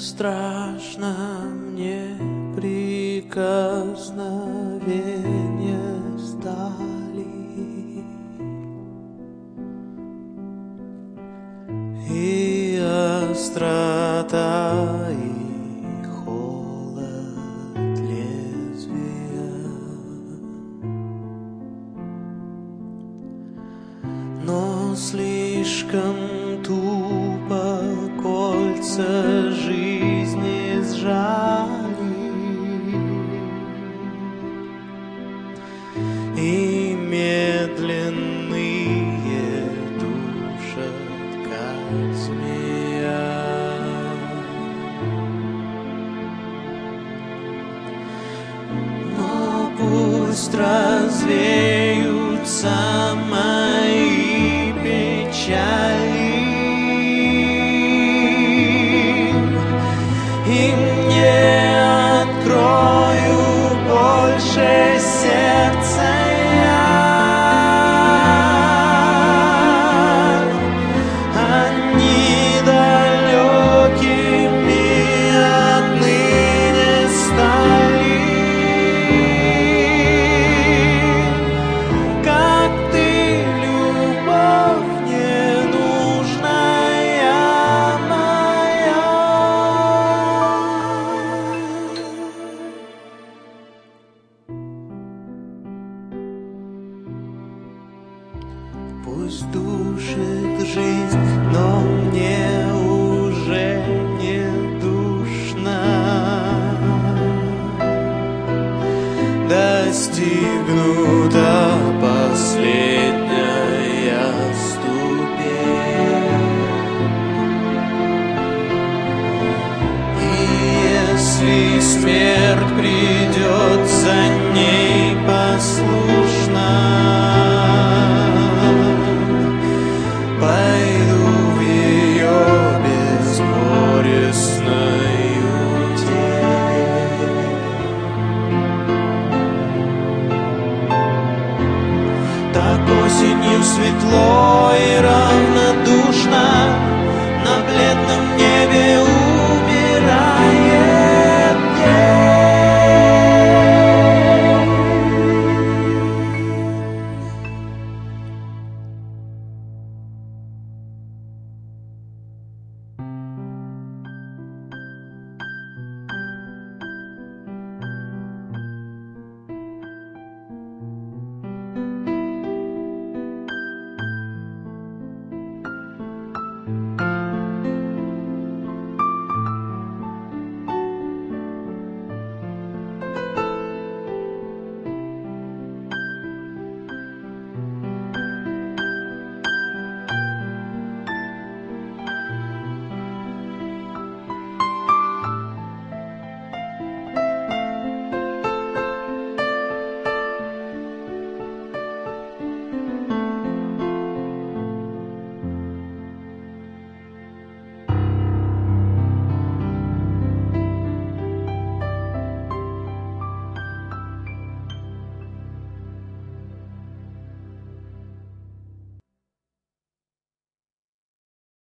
страшно мне прикосновения стали, и острота, и холод лезвия. Но слишком тупо кольца жизни сжали, и медленные душат, как змея. Но пусть развеются мои печали, и мне открою больше сердца я. Они далекими отныне стали, как ты, любовь ненужная моя. Пусть душит жизнь, но мне уже не душно. Достигнута последняя ступень, и если смерть придет за ней послушно, пойду в ее безгорестную тень. Так осенью светло и